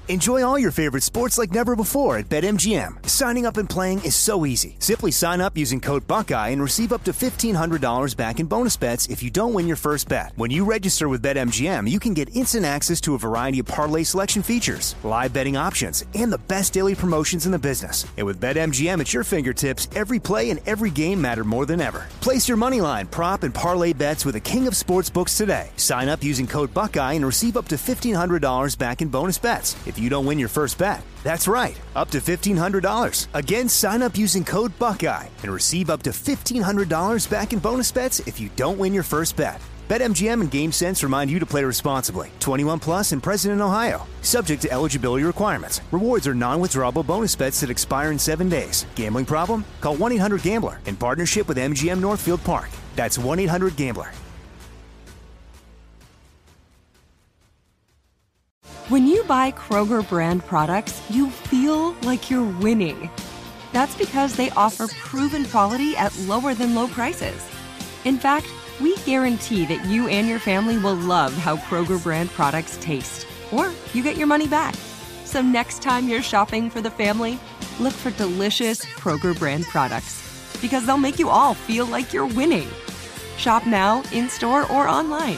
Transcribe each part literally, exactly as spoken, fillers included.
Enjoy all your favorite sports like never before at BetMGM. Signing up and playing is so easy. Simply sign up using code Buckeye and receive up to fifteen hundred dollars back in bonus bets if you don't win your first bet. When you register with BetMGM, you can get instant access to a variety of parlay selection features, live betting options, and the best daily promotions in the business. And with BetMGM at your fingertips, every play and every game matter more than ever. Place your moneyline, prop, and parlay bets with the king of sportsbooks today. Sign up using code Buckeye and receive up to fifteen hundred dollars back in bonus bets if you don't win your first bet. That's right, up to fifteen hundred dollars. Again, sign up using code Buckeye and receive up to fifteen hundred dollars back in bonus bets if you don't win your first bet. BetMGM and GameSense remind you to play responsibly. twenty-one plus and present in Ohio. Subject to eligibility requirements. Rewards are non-withdrawable bonus bets that expire in seven days. Gambling problem? Call one eight hundred gambler in partnership with M G M Northfield Park. That's one eight hundred gambler. When you buy Kroger brand products, you feel like you're winning. That's because they offer proven quality at lower than low prices. In fact, we guarantee that you and your family will love how Kroger brand products taste, or you get your money back. So next time you're shopping for the family, look for delicious Kroger brand products, because they'll make you all feel like you're winning. Shop now, in-store, or online.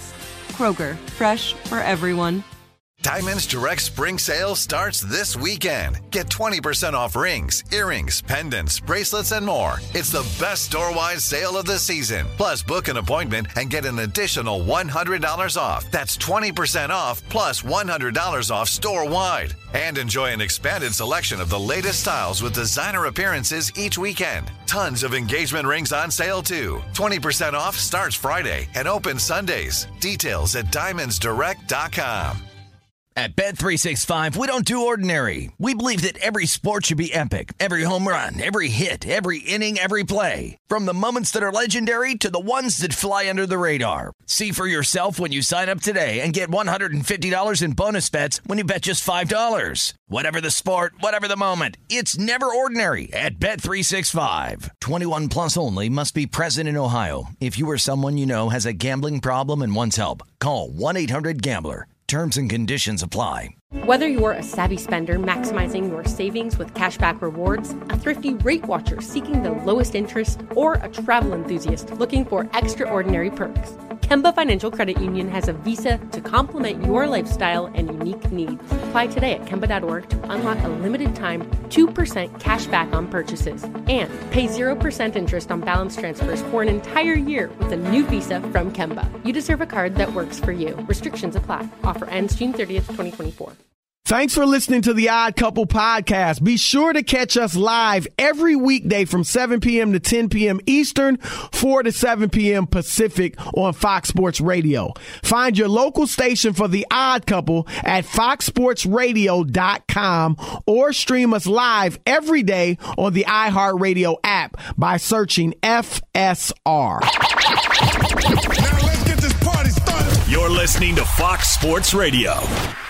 Kroger, fresh for everyone. Diamonds Direct Spring Sale starts this weekend. Get twenty percent off rings, earrings, pendants, bracelets, and more. It's the best store-wide sale of the season. Plus, book an appointment and get an additional one hundred dollars off. That's twenty percent off plus one hundred dollars off store-wide. And enjoy an expanded selection of the latest styles with designer appearances each weekend. Tons of engagement rings on sale, too. twenty percent off starts Friday and opens Sundays. Details at diamonds direct dot com. At Bet three sixty-five, we don't do ordinary. We believe that every sport should be epic. Every home run, every hit, every inning, every play. From the moments that are legendary to the ones that fly under the radar. See for yourself when you sign up today and get one hundred fifty dollars in bonus bets when you bet just five dollars. Whatever the sport, whatever the moment, it's never ordinary at Bet three sixty-five. twenty-one plus only. Must be present in Ohio. If you or someone you know has a gambling problem and wants help, call one eight hundred gambler. Terms and conditions apply. Whether you're a savvy spender maximizing your savings with cashback rewards, a thrifty rate watcher seeking the lowest interest, or a travel enthusiast looking for extraordinary perks, Kemba Financial Credit Union has a visa to complement your lifestyle and unique needs. Apply today at Kemba dot org to unlock a limited time two percent cash back on purchases and pay zero percent interest on balance transfers for an entire year with a new visa from Kemba. You deserve a card that works for you. Restrictions apply. Offer ends June thirtieth, twenty twenty-four. Thanks for listening to the Odd Couple podcast. Be sure to catch us live every weekday from seven p.m. to ten p.m. Eastern, four to seven p.m. Pacific on Fox Sports Radio. Find your local station for the Odd Couple at fox sports radio dot com or stream us live every day on the iHeartRadio app by searching F S R. Now let's get this party started. You're listening to Fox Sports Radio.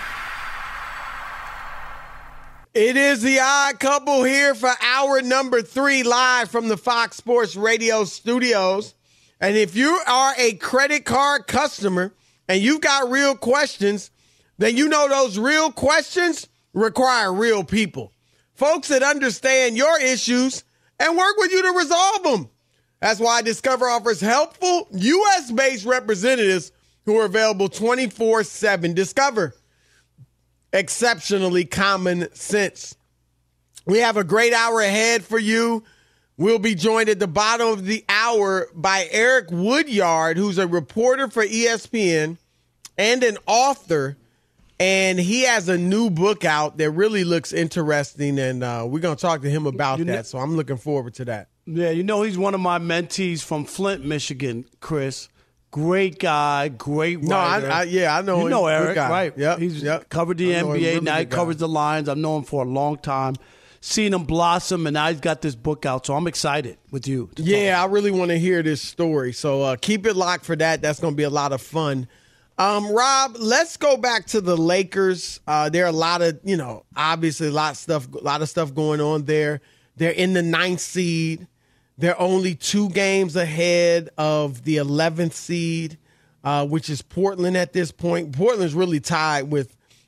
It is the Odd Couple here for hour number three, live from the Fox Sports Radio studios. And if you are a credit card customer and you've got real questions, then you know those real questions require real people. Folks that understand your issues and work with you to resolve them. That's why Discover offers helpful U S-based representatives who are available twenty-four seven. Discover. Exceptionally common sense. We have a great hour ahead for you. We'll be joined at the bottom of the hour by Eric Woodyard, who's a reporter for E S P N and an author. And he has a new book out that really looks interesting, and uh, we're going to talk to him about you that. Know, so I'm looking forward to that. Yeah, you know, he's one of my mentees from Flint, Michigan, Chris. Great guy, great writer. No, I, I, yeah, I know you him. know Eric, guy. right? Yep, He's yep. covered the N B A, really now he covers guy. the Lions. I've known him for a long time. Seen him blossom, and now he's got this book out, so I'm excited with you. Yeah, I really want to hear this story, so uh, keep it locked for that. That's going to be a lot of fun. Um, Rob, let's go back to the Lakers. Uh, there are a lot of, you know, obviously a lot of stuff, a lot of stuff going on there. They're in the ninth seed. They're only two games ahead of the eleventh seed. Uh, which is Portland at this point. Portland's really tied with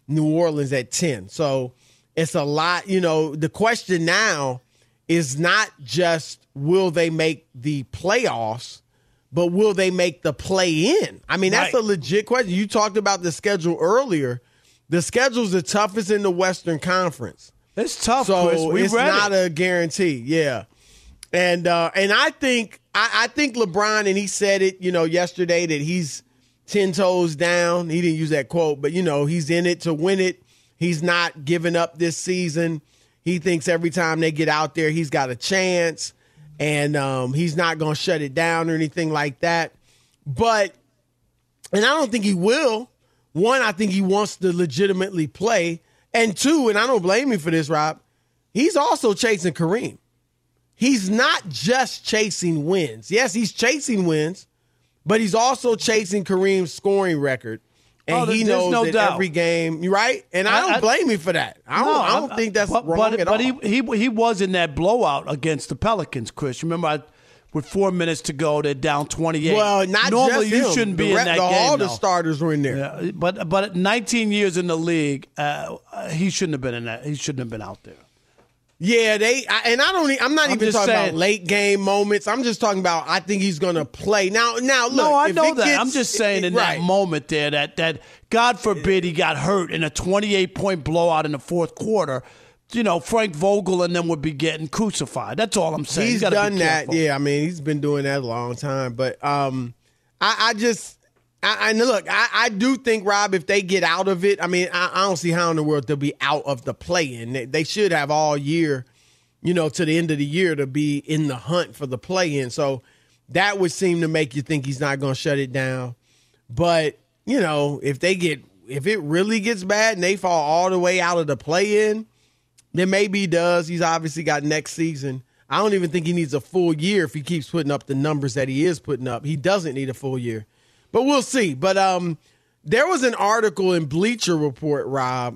New Orleans at ten. So it's a lot. You know, the question now is not just will they make the playoffs, but will they make the play-in? I mean, that's right. A legit question. You talked about the schedule earlier. The schedule's the toughest in the Western Conference. It's tough, so Chris. We it's read not it. a guarantee. Yeah, and uh, and I think I, I think LeBron, and he said it, you know, yesterday that he's ten toes down. He didn't use that quote, but you know, he's in it to win it. He's not giving up this season. He thinks every time they get out there, he's got a chance, and um, he's not going to shut it down or anything like that. But, and I don't think he will. One, I think he wants to legitimately play. And two, and I don't blame him for this, Rob, he's also chasing Kareem. He's not just chasing wins. Yes, he's chasing wins, but he's also chasing Kareem's scoring record. And oh, he knows no that doubt. every game, you're right. And I, I don't blame him for that. I don't, no, I don't I, think that's but, wrong but, at but all. But he, he he was in that blowout against the Pelicans, Chris. Remember, I, with four minutes to go, they're down twenty-eight. Well, not Normally, just him. you shouldn't the be rep, in that the, game. All the though. starters were in there. Yeah, but but nineteen years in the league, uh, he shouldn't have been in that. He shouldn't have been out there. Yeah, they I, and I don't. I'm not I'm even talking saying, about late game moments. I'm just talking about. I think he's going to play now. Now, look. No, I if know it that. Gets, I'm just saying it, in right. that moment there, that that God forbid he got hurt in a twenty-eight point blowout in the fourth quarter. You know, Frank Vogel and them would be getting crucified. That's all I'm saying. He's done that. Yeah, I mean, he's been doing that a long time. But um, I, I just. I, I look, I, I do think, Rob, if they get out of it, I mean, I, I don't see how in the world they'll be out of the play-in. They, they should have all year, you know, to the end of the year to be in the hunt for the play-in. So that would seem to make you think he's not going to shut it down. But, you know, if they get, if it really gets bad and they fall all the way out of the play-in, then maybe he does. He's obviously got next season. I don't even think he needs a full year if he keeps putting up the numbers that he is putting up. He doesn't need a full year. But we'll see. But um, there was an article in Bleacher Report, Rob,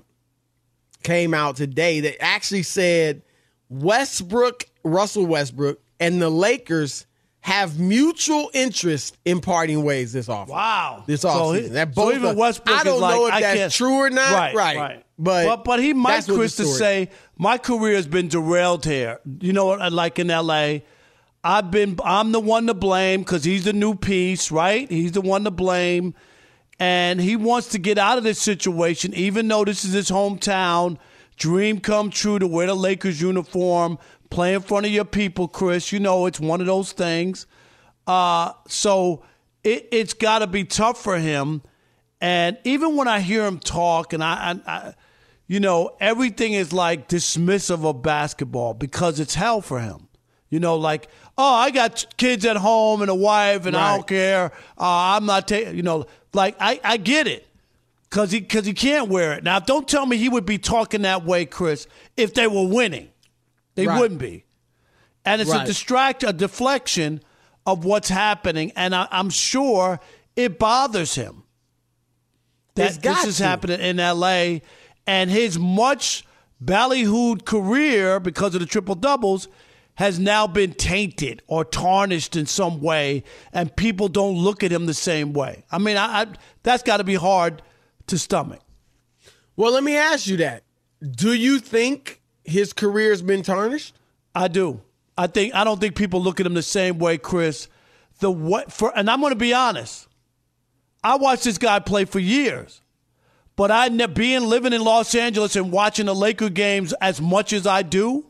came out today that actually said Westbrook, Russell Westbrook, and the Lakers have mutual interest in parting ways this offseason. Wow. This so offseason. he, That so both even are, Westbrook I don't is know like, if I that's can't, true or not. Right, right. right. But, but, but he might, Chris, to story. say, my career has been derailed here. You know, like in L A, I've been, I'm the one to blame because he's the new piece, right? He's the one to blame. And he wants to get out of this situation, even though this is his hometown. Dream come true to wear the Lakers uniform, play in front of your people, Chris. You know, it's one of those things. Uh, so it, it's got to be tough for him. And even when I hear him talk, and I, I, I, you know, everything is like dismissive of basketball because it's hell for him. You know, like, oh, I got kids at home and a wife, and right. I don't care. Uh, I'm not taking, you know, like, I, I get it because he, cause he can't wear it. Now, don't tell me he would be talking that way, Chris, if they were winning. They right. wouldn't be. And it's right. a distract, a deflection of what's happening, and I, I'm sure it bothers him that this is to. happening in L A, and his much ballyhooed career because of the triple-doubles has now been tainted or tarnished in some way, and people don't look at him the same way. I mean, I, I, that's got to be hard to stomach. Well, let me ask you that. Do you think his career has been tarnished? I do. I think I don't think people look at him the same way, Chris. The what for? And I'm going to be honest. I watched this guy play for years, but I ne- being living in Los Angeles and watching the Laker games as much as I do,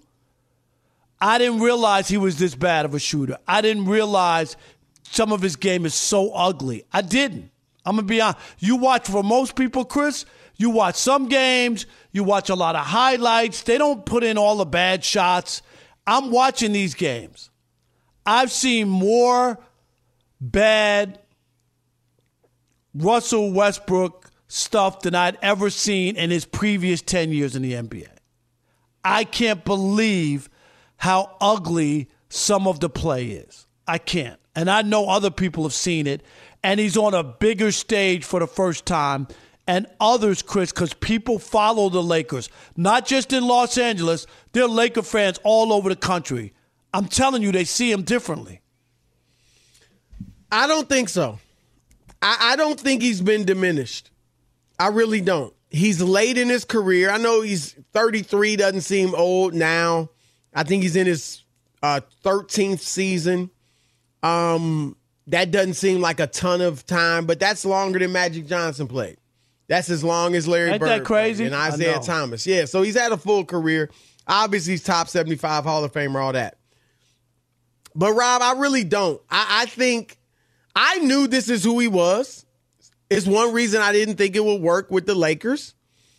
I didn't realize he was this bad of a shooter. I didn't realize some of his game is so ugly. I didn't. I'm going to be honest. You watch, for most people, Chris, you watch some games, you watch a lot of highlights. They don't put in all the bad shots. I'm watching these games. I've seen more bad Russell Westbrook stuff than I'd ever seen in his previous ten years in the N B A. I can't believe how ugly some of the play is. I can't. And I know other people have seen it. And he's on a bigger stage for the first time. And others, Chris, because people follow the Lakers. Not just in Los Angeles. They're Laker fans all over the country. I'm telling you, they see him differently. I don't think so. I, I don't think he's been diminished. I really don't. he's late in his career. I know he's thirty-three, doesn't seem old now. I think he's in his uh, thirteenth season. Um, that doesn't seem like a ton of time, but that's longer than Magic Johnson played. That's as long as Larry Ain't Bird that crazy? played and Isaiah Thomas. Yeah, so he's had a full career. Obviously, he's top seventy-five Hall of Famer, all that. But, Rob, I really don't. I, I think I knew this is who he was. It's one reason I didn't think it would work with the Lakers.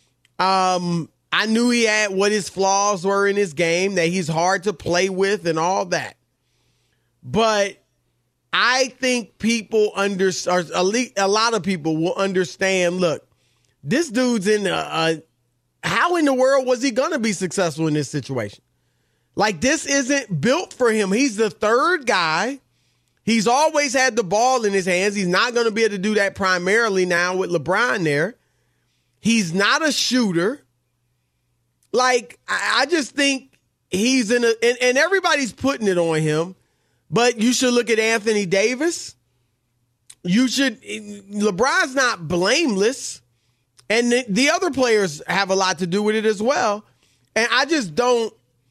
Um, I knew he had what his flaws were in his game, that he's hard to play with and all that. But I think people under, or a lot of people will understand, look, this dude's in a, a how in the world was he going to be successful in this situation? Like, this isn't built for him. He's the third guy. He's always had the ball in his hands. He's not going to be able to do that primarily now with LeBron there. He's not a shooter. Like, I, I just think he's in a, and, and everybody's putting it on him, but you should look at Anthony Davis. You should, LeBron's not blameless. And the, the other players have a lot to do with it as well. And I just don't,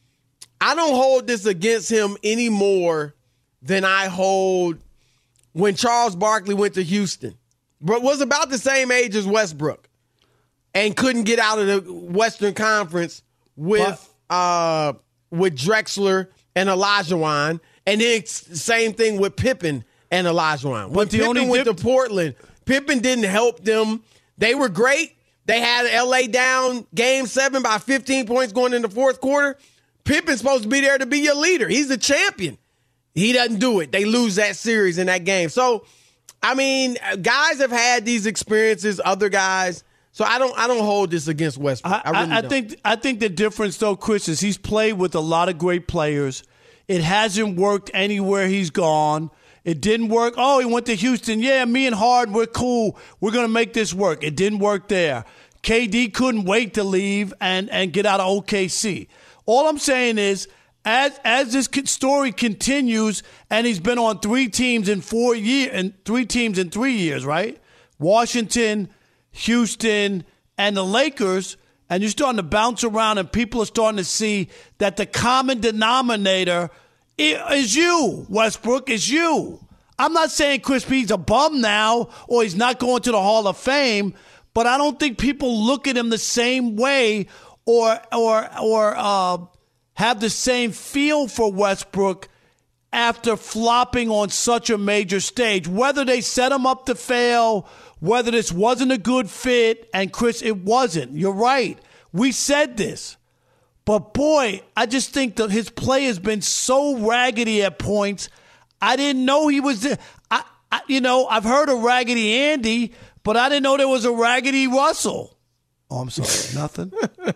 I don't hold this against him any more than I hold when Charles Barkley went to Houston, but was about the same age as Westbrook and couldn't get out of the Western Conference with uh, with Drexler and Olajuwon, and then same thing with Pippen and Olajuwon. When Pippen only went dip- to Portland, Pippen didn't help them. They were great. They had L A down game seven by fifteen points going in the fourth quarter. Pippen's supposed to be there to be your leader. He's the champion. He doesn't do it. They lose that series in that game. So, I mean, guys have had these experiences, other guys. So I don't I don't hold this against Westbrook. I, I, really I don't. think I think the difference, though, Chris, is he's played with a lot of great players. It hasn't worked anywhere he's gone. It didn't work. Oh, he went to Houston. Yeah, me and Harden, we're cool. We're going to make this work. It didn't work there. K D couldn't wait to leave and, and get out of O K C. All I'm saying is, as as this story continues, and he's been on three teams in four years, and three teams in three years, right? Washington, Houston, and the Lakers, and you're starting to bounce around, and people are starting to see that the common denominator is you, Westbrook, is you. I'm not saying Chris P's a bum now, or he's not going to the Hall of Fame, but I don't think people look at him the same way, or or or uh, have the same feel for Westbrook after flopping on such a major stage. Whether they set him up to fail, whether this wasn't a good fit, and Chris, it wasn't. You're right. We said this. But boy, I just think that his play has been so raggedy at points. I didn't know he was there. I, I, you know, I've heard of Raggedy Andy, but I didn't know there was a Raggedy Russell. Oh, I'm sorry. Nothing?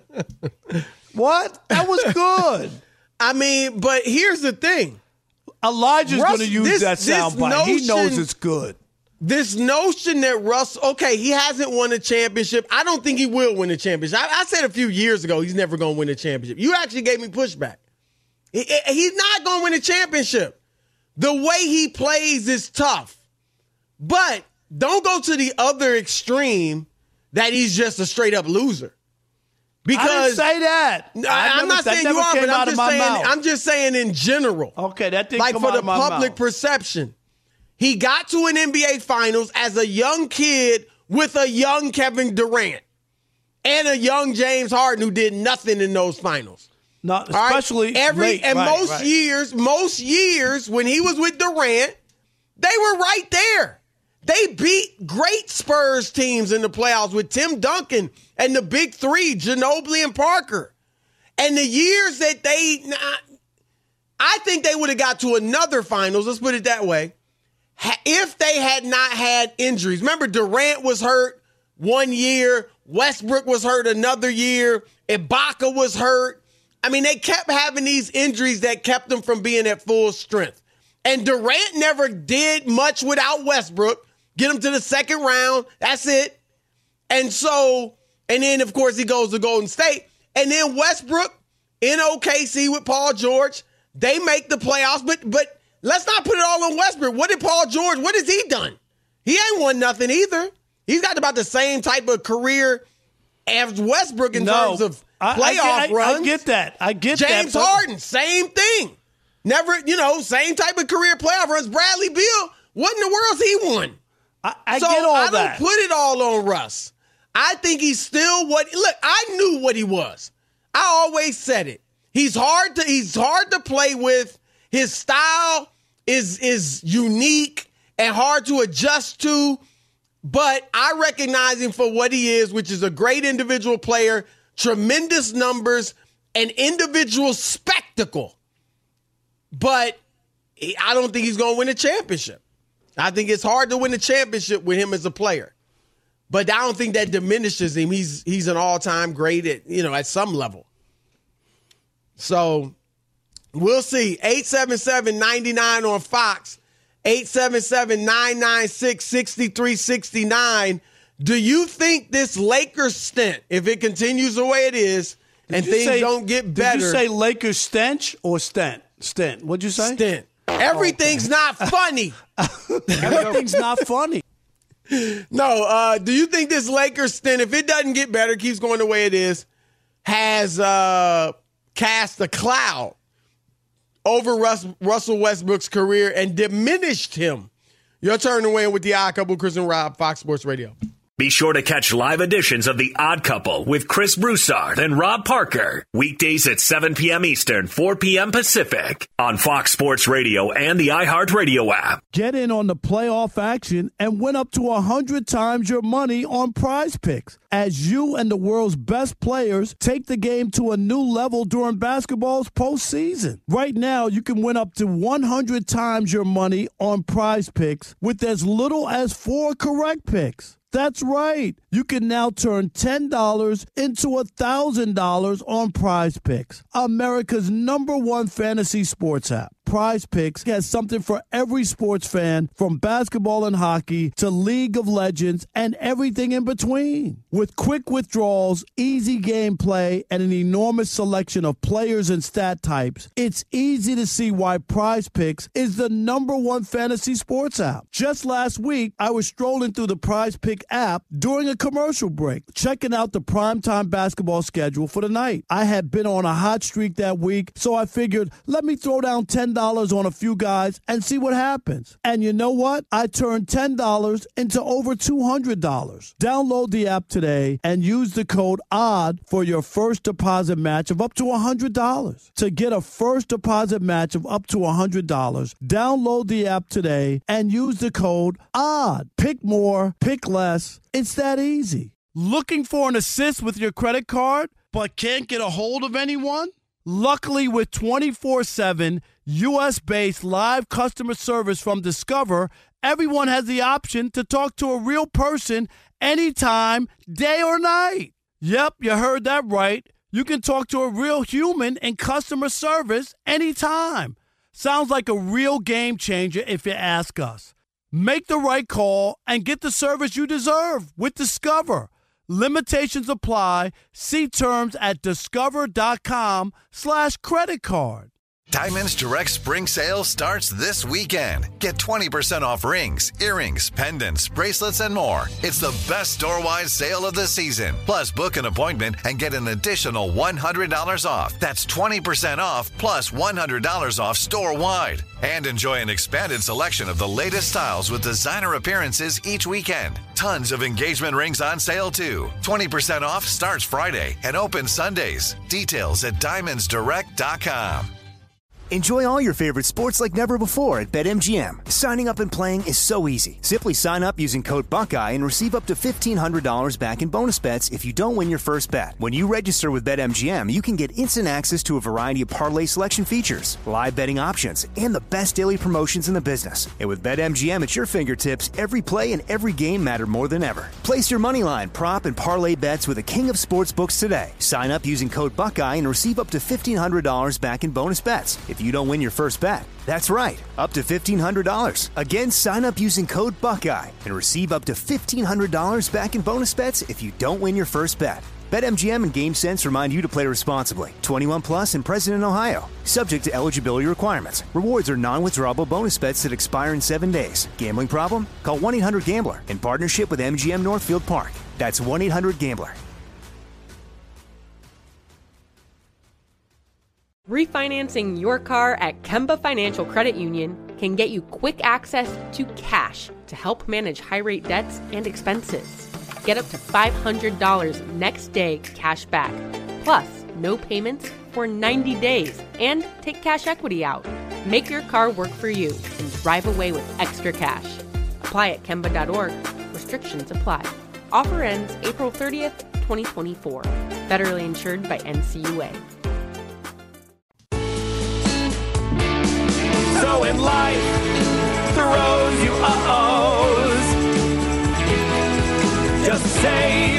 What? That was good. I mean, but here's the thing. Elijah's going to use this, that soundbite. He knows it's good. This notion that Russell, okay, he hasn't won a championship. I don't think he will win a championship. I, I said a few years ago he's never going to win a championship. You actually gave me pushback. He, he's not going to win a championship. The way he plays is tough. But don't go to the other extreme that he's just a straight-up loser. Because I didn't say that. I, I'm not saying you are, but I'm just saying, I'm just saying in general. Okay, that didn't like come for out the of my public mouth. perception. He got to an N B A Finals as a young kid with a young Kevin Durant and a young James Harden who did nothing in those finals. Not especially right? every late. and right, most right. years, most years when he was with Durant, they were right there. They beat great Spurs teams in the playoffs with Tim Duncan and the big three, Ginobili and Parker. And the years that they, I think they would have got to another finals, let's put it that way, if they had not had injuries. Remember, Durant was hurt one year, Westbrook was hurt another year, Ibaka was hurt. I mean, they kept having these injuries that kept them from being at full strength. And Durant never did much without Westbrook. Get him to the second round. That's it. And so, and then, of course, he goes to Golden State. And then Westbrook in O K C with Paul George, they make the playoffs. But but let's not put it all on Westbrook. What did Paul George, what has he done? He ain't won nothing either. He's got about the same type of career as Westbrook in no, terms of I, playoff I, I, runs. I get that. I get James that. James Harden, same thing. Never, you know, same type of career playoff runs. Bradley Beal, what in the world's he won? I, I so get all I that. don't put it all on Russ. I think he's still what. Look, I knew what he was. I always said it. He's hard to. He's hard to play with. His style is is unique and hard to adjust to. But I recognize him for what he is, which is a great individual player, tremendous numbers, an individual spectacle. But I don't think he's going to win a championship. I think it's hard to win a championship with him as a player. But I don't think that diminishes him. He's he's an all-time great at, you know, at some level. So we'll see. eight seven seven, nine nine on Fox. eight seven seven, nine nine six, six three six nine. Do you think this Lakers stint, if it continues the way it is and things say, don't get better. Did you say Lakers stench or stint? Stint. What'd you say? Stint. Everything's okay. Not funny. Everything's not funny. No, uh, do you think this Lakers stint, if it doesn't get better, keeps going the way it is, has uh, cast a cloud over Russ, Russell Westbrook's career and diminished him? Your turn to win with the Odd Couple, Chris and Rob, Fox Sports Radio. Be sure to catch live editions of The Odd Couple with Chris Broussard and Rob Parker. Weekdays at seven p.m. Eastern, four p.m. Pacific on Fox Sports Radio and the iHeartRadio app. Get in on the playoff action and win up to one hundred times your money on Prize Picks as you and the world's best players take the game to a new level during basketball's postseason. Right now, you can win up to one hundred times your money on Prize Picks with as little as four correct picks. That's right. You can now turn ten dollars into one thousand dollars on Prize Picks, America's number one fantasy sports app. Prize Picks has something for every sports fan, from basketball and hockey to League of Legends and everything in between. With quick withdrawals, easy gameplay, and an enormous selection of players and stat types, it's easy to see why Prize Picks is the number one fantasy sports app. Just last week, I was strolling through the Prize Pick app during a commercial break, checking out the primetime basketball schedule for the night. I had been on a hot streak that week, so I figured, let me throw down ten dollars on a few guys and see what happens. And you know what? I turned ten dollars into over two hundred dollars. Download the app today and use the code ODD for your first deposit match of up to one hundred dollars. To get a first deposit match of up to one hundred dollars, download the app today and use the code ODD. Pick more, pick less. It's that easy. Looking for an assist with your credit card but can't get a hold of anyone? Luckily, with twenty-four seven U S-based live customer service from Discover, everyone has the option to talk to a real person anytime, day or night. Yep, you heard that right. You can talk to a real human in customer service anytime. Sounds like a real game changer if you ask us. Make the right call and get the service you deserve with Discover. Limitations apply. See terms at discover.com slash credit card. Diamonds Direct Spring Sale starts this weekend. Get twenty percent off rings, earrings, pendants, bracelets, and more. It's the best store-wide sale of the season. Plus, book an appointment and get an additional one hundred dollars off. That's twenty percent off plus one hundred dollars off store-wide. And enjoy an expanded selection of the latest styles with designer appearances each weekend. Tons of engagement rings on sale, too. twenty percent off starts Friday and opens Sundays. Details at diamonds direct dot com. Enjoy all your favorite sports like never before at BetMGM. Signing up and playing is so easy. Simply sign up using code Buckeye and receive up to fifteen hundred dollars back in bonus bets if you don't win your first bet. When you register with BetMGM, you can get instant access to a variety of parlay selection features, live betting options, and the best daily promotions in the business. And with BetMGM at your fingertips, every play and every game matter more than ever. Place your moneyline, prop, and parlay bets with the king of sportsbooks today. Sign up using code Buckeye and receive up to fifteen hundred dollars back in bonus bets if you don't win your first bet. That's right, up to fifteen hundred dollars. Again, sign up using code Buckeye and receive up to fifteen hundred dollars back in bonus bets if you don't win your first bet. BetMGM and GameSense remind you to play responsibly. twenty-one plus and present in Ohio. Subject to eligibility requirements. Rewards are non-withdrawable bonus bets that expire in seven days. Gambling problem? Call one eight hundred gambler in partnership with M G M Northfield Park. That's one eight hundred gambler. Refinancing your car at Kemba Financial Credit Union can get you quick access to cash to help manage high-rate debts and expenses. Get up to five hundred dollars next day cash back, plus no payments for ninety days, and take cash equity out. Make your car work for you and drive away with extra cash. Apply at Kemba dot org. Restrictions apply. Offer ends April thirtieth, twenty twenty-four. Federally insured by N C U A. So in life, throws you uh-ohs. Just say,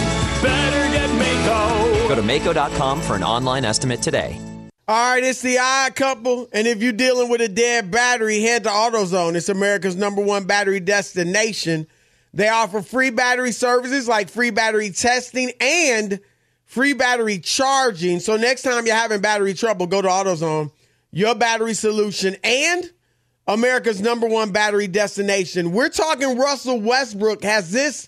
better get Mako. Go to Mako dot com for an online estimate today. All right, it's the Odd Couple, and if you're dealing with a dead battery, head to AutoZone. It's America's number one battery destination. They offer free battery services like free battery testing and free battery charging. So next time you're having battery trouble, go to AutoZone, your battery solution, and America's number one battery destination. We're talking Russell Westbrook has this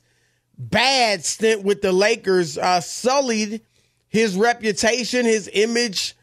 bad stint with the Lakers uh, sullied his reputation, his image,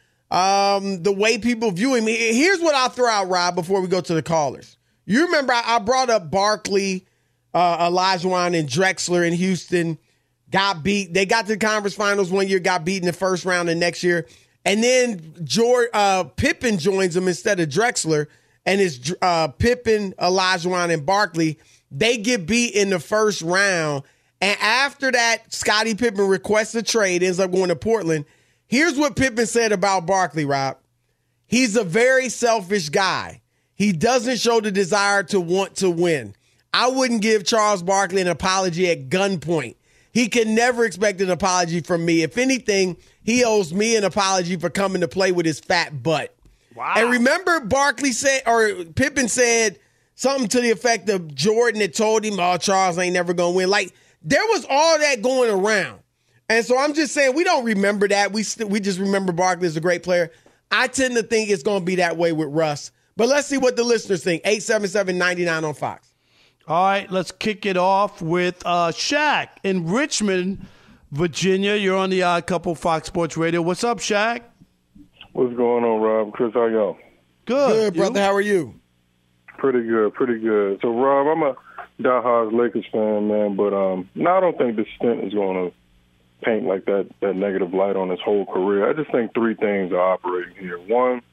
um, the way people view him. Here's what I'll throw out, Rob, before we go to the callers. You remember I, I brought up Barkley, uh, Olajuwon, and Drexler in Houston. Got beat. They got to the conference finals one year, got beat in the first round the next year. And then George, uh, Pippen joins them instead of Drexler. And it's uh, Pippen, Olajuwon, and Barkley. They get beat in the first round. And after that, Scottie Pippen requests a trade, ends up going to Portland. Here's what Pippen said about Barkley, Rob. He's a very selfish guy. He doesn't show the desire to want to win. I wouldn't give Charles Barkley an apology at gunpoint. He can never expect an apology from me. If anything, he owes me an apology for coming to play with his fat butt. Wow. And remember Barkley said, or Pippen said something to the effect of Jordan had told him, oh, Charles ain't never going to win. Like, there was all that going around. And so I'm just saying we don't remember that. We st- we just remember Barkley as a great player. I tend to think it's going to be that way with Russ. But let's see what the listeners think. eight seven seven, nine nine on Fox. All right, let's kick it off with uh, Shaq in Richmond, Virginia. You're on the Odd Couple Fox Sports Radio. What's up, Shaq? What's going on, Rob? Chris, how y'all? Good. Good, brother. You? How are you? Pretty good, pretty good. So, Rob, I'm a diehard Lakers fan, man, but um, no, I don't think this stint is going to paint like that, that negative light on his whole career. I just think three things are operating here. One,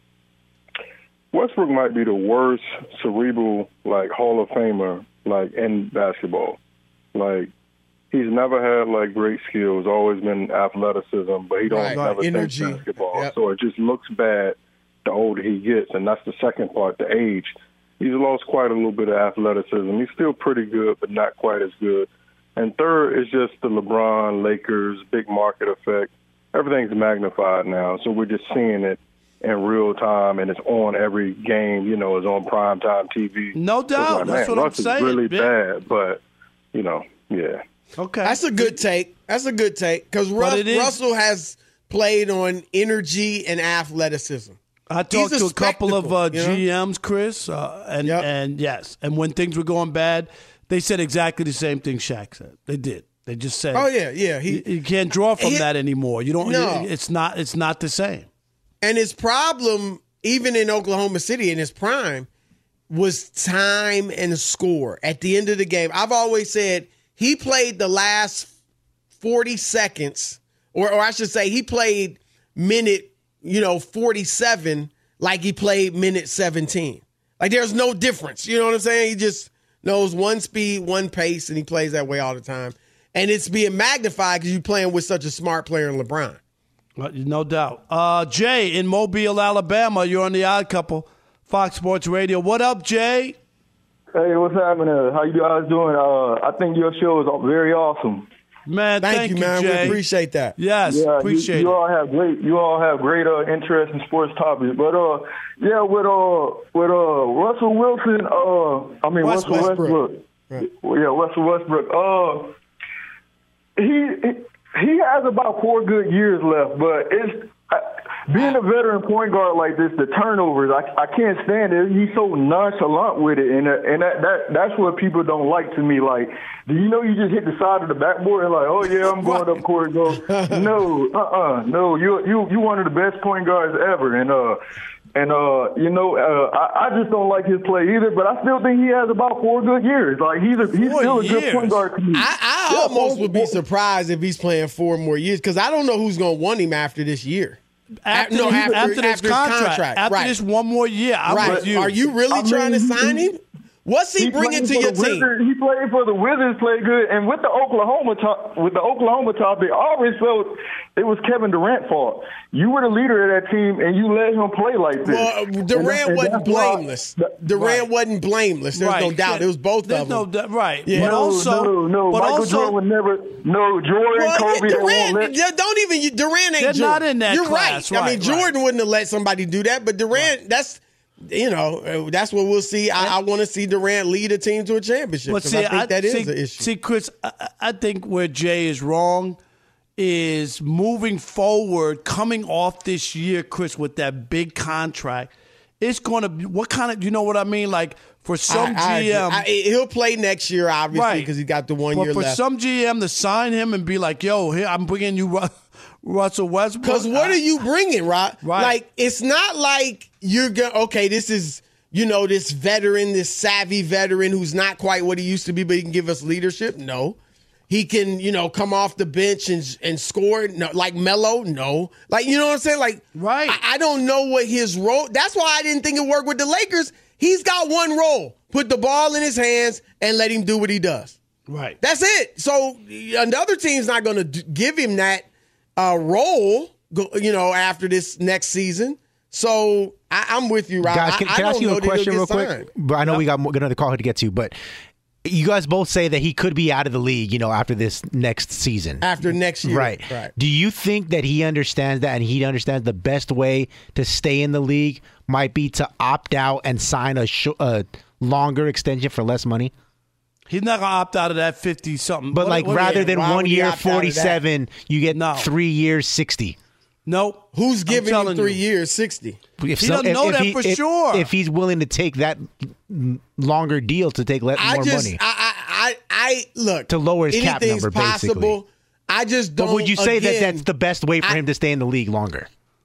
Westbrook might be the worst cerebral, like, Hall of Famer, like, in basketball. Like, he's never had, like, great skills, always been athleticism, but he don't right, never right. think basketball. Yep. So it just looks bad the older he gets, and that's the second part, the age. He's lost quite a little bit of athleticism. He's still pretty good, but not quite as good. And third is just the LeBron, Lakers, big market effect. Everything's magnified now, so we're just seeing it in real time, and it's on every game. You know, it's on primetime T V. No doubt. So like, That's man, what Russ I'm saying. is really yeah. bad, but, you know, yeah. Okay. That's a good take. That's a good take because Rus- Russell has played on energy and athleticism. I talked a to a couple of uh, you know? G Ms, Chris, uh, and Yep. and yes, and when things were going bad, they said exactly the same thing Shaq said. They did. They just said, "Oh yeah, yeah." He, you, you can't draw from he, that anymore. You don't. No. It's not. It's not the same. And his problem, even in Oklahoma City in his prime, was time and score at the end of the game. I've always said he played the last forty seconds, or, or I should say, he played minute. you know, forty-seven like he played minute seventeen. Like there's no difference. You know what I'm saying? He just knows one speed, one pace, and he plays that way all the time. And it's being magnified because you're playing with such a smart player in LeBron. No doubt. Uh, Jay in Mobile, Alabama, you're on the Odd Couple, Fox Sports Radio. What up, Jay? Hey, what's happening? How you guys doing? Uh, I think your show is very awesome. Man, thank, thank you, you, man. Jay. We appreciate that. Yes, yeah, appreciate you, you it. all have great, you all have great uh, interest in sports topics. But uh, yeah, with uh, with uh, Russell Wilson, uh, I mean West Russell Westbrook. Westbrook. Right. Yeah, Russell Westbrook. Uh, he he has about four good years left, but it's being a veteran point guard like this, the turnovers, I, I can't stand it. He's so nonchalant with it, and uh, and that, that that's what people don't like to me. Like, do you know you just hit the side of the backboard and like, oh yeah, I'm going up court, go. No, uh-uh, no, you you you one of the best point guards ever, and uh. And, uh, you know, uh, I, I just don't like his play either, but I still think he has about four good years. Like, he's, a, he's still a years. good point guard to me. I, I yeah, almost four, would be four. surprised if he's playing four more years because I don't know who's going to want him after this year. After, no, after, after this after contract, his contract. after right. this one more year, I'm right. with you. Are you really I mean, trying to he- sign he- him? What's he, He bringing to played your for the team? Wizards, he played for the Wizards, played good, and with the Oklahoma top, with the Oklahoma topic, I always felt it was Kevin Durant's fault. You were the leader of that team, and you let him play like this. Well, Durant and, wasn't and why- blameless. Durant right. wasn't blameless. There's Right. no doubt. It was both There's of them. no doubt. Right. Yeah. But no, also, no, no. but Michael also, Jordan would never. No, Jordan, Well, Kobe, they won't Durant, let. yeah, don't even Durant ain't They're Jordan. not in that You're class, right. I mean, right, Jordan right. wouldn't have let somebody do that, but Durant, that's you know, uh, that's what we'll see. I, I want to see Durant lead a team to a championship But because see, I think that is see, an issue. See, Chris, I, I think where Jay is wrong is moving forward, coming off this year, Chris, with that big contract. It's going to be what kind of, you know what I mean? Like for some I, I G M, agree. I, he'll play next year, obviously, Right. because he got the one but year for left. some G M to sign him and be like, "Yo, here I'm bringing you Ru- Russell Westbrook." Because what are you bringing, Rob? Right. Like, it's not like you're going, okay, this is, you know, this veteran, this savvy veteran who's not quite what he used to be, but he can give us leadership. No. He can, you know, come off the bench and and score. No, like Melo, no. Like, you know what I'm saying? Like, right. I, I don't know what his role. That's why I didn't think it worked with the Lakers. He's got one role: put the ball in his hands and let him do what he does. Right. That's it. So another team's not going to d- give him that uh, role, go- you know, after this next season. So I, I'm with you, Rob. Guys, can, I, can I, I ask don't you know a that he'll question get real signed. quick? But I know we got more- another call to get to, but you guys both say that he could be out of the league, you know, after this next season. After next year. Right. Right. Do you think that he understands that and he understands the best way to stay in the league might be to opt out and sign a, sh- a longer extension for less money? He's not gonna opt out of that fifty something. But What- like what- rather yeah, than why one would he year opt out of that? forty-seven, you get No. three years sixty. Nope. Who's giving him telling three you. years, sixty? If He doesn't know that for if- sure. If he's willing to take that longer deal to take le- I more just, money. I, I, I, I look To lower his cap anything's number, possible. basically. I just don't. But would you say that again, that's the best way for I- him to stay in the league longer?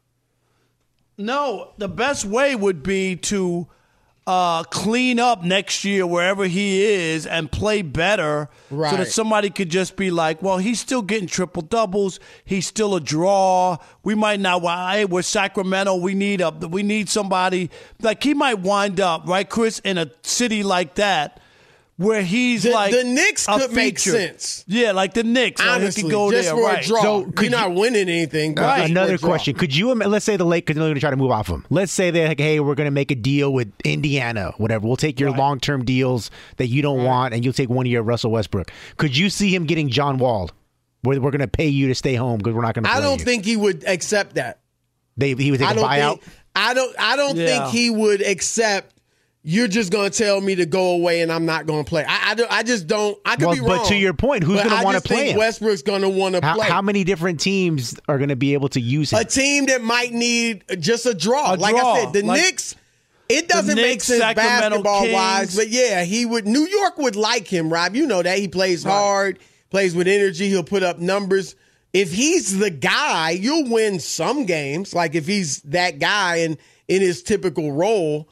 No, the best way would be to uh, clean up next year wherever he is and play better so Right. that somebody could just be like, well, he's still getting triple doubles. He's still a draw. We might not, well, hey, we're Sacramento. We need a, we need somebody. Like he might wind up, right, Chris, in a city like that where he's The- like the Knicks a could make feature. sense. Yeah, like the Knicks. Like, he honestly, could go just there, for right. a draw. So, could You're not you- winning anything. but Uh, just for a another draw. question. Could you, let's say the Lakers are going to try to move off him. Let's say they're like, hey, we're going to make a deal with Indiana, whatever. We'll take your Right. long-term deals that you don't want, and you'll take one year of Russell Westbrook. Could you see him getting John Wall, where we're going to pay you to stay home because we're not going to play I don't you? think he would accept that. They, he would take I a don't buyout? think. I don't. I don't Yeah. think he would accept. You're just going to tell me to go away and I'm not going to play. I, I, don't, I just don't. I could Well, be but wrong. to your point, who's but gonna I wanna just play think him? Westbrook's going to want to How, play. how many different teams are going to be able to use him? A team that might need just a draw. A like draw. I said, the Like Knicks. It doesn't make Knicks, sense Sacramento basketball Kings. wise, but yeah, he would. New York would like him, Rob. You know that he plays hard, plays with energy. He'll put up numbers. If he's the guy, you'll win some games. Like if he's that guy and in his typical role.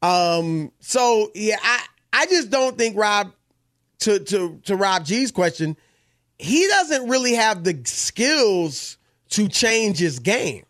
Um, so yeah, I I just don't think Rob. To to to Rob G's question, he doesn't really have the skills to change his game.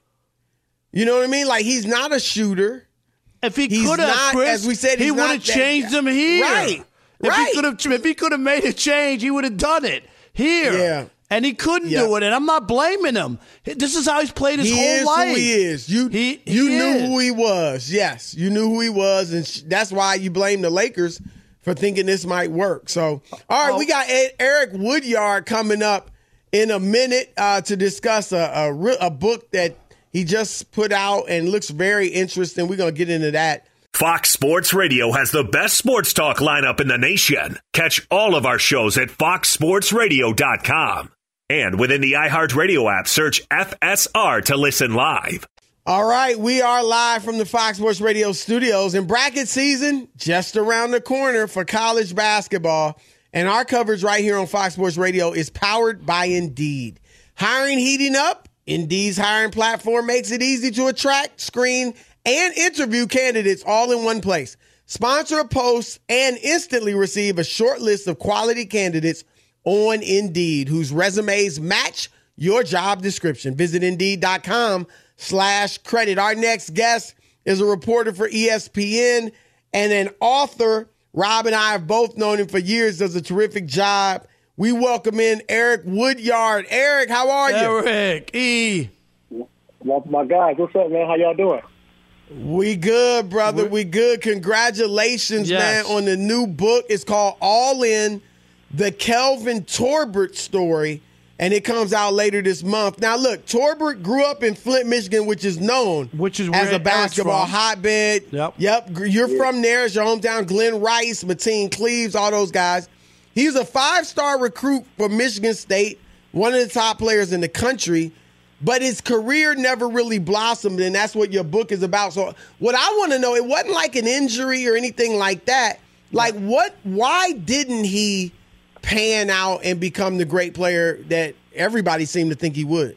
You know what I mean? Like he's not a shooter. If he He's could have, not, Chris, as we said, he he's would not have that changed guy. them here. Right, If right. he could have, if he could have made a change, he would have done it here. Yeah. And he couldn't Yeah. do it, and I'm not blaming him. This is how he's played his He whole is life. who he is. You He- you he knew is. who he was. Yes, you knew who he was, and sh- that's why you blame the Lakers for thinking this might work. So, all right, Oh. we got Ed, Eric Woodyard coming up in a minute uh, to discuss a, a re- a book that he just put out and looks very interesting. We're gonna get into that. Fox Sports Radio has the best sports talk lineup in the nation. Catch all of our shows at fox sports radio dot com. And within the iHeartRadio app, search F S R to listen live. All right, we are live from the Fox Sports Radio studios, and bracket season just around the corner for college basketball. And our coverage right here on Fox Sports Radio is powered by Indeed. Hiring heating up? Indeed's hiring platform makes it easy to attract, screen, and interview candidates all in one place. Sponsor a post and instantly receive a short list of quality candidates on Indeed whose resumes match your job description. Visit Indeed.com slash credit. Our next guest is a reporter for E S P N and an author. Rob and I have both known him for years, does a terrific job. We welcome in Eric Woodyard. Eric, how are you? Eric, E. My, my guys, what's up, man? How y'all doing? We good, brother. We good. Congratulations, Yes. man, on the new book. It's called All In, the Kelvin Torbert story, and it comes out later this month. Now, look, Torbert grew up in Flint, Michigan, which is known which is as where a basketball Eric's from. hotbed. Yep. Yep. You're Yeah. from there. It's your hometown. Glenn Rice, Mateen Cleaves, all those guys. He was a five-star recruit for Michigan State, one of the top players in the country, but his career never really blossomed, and that's what your book is about. So what I want to know, it wasn't like an injury or anything like that. Like, what? Why didn't he pan out and become the great player that everybody seemed to think he would?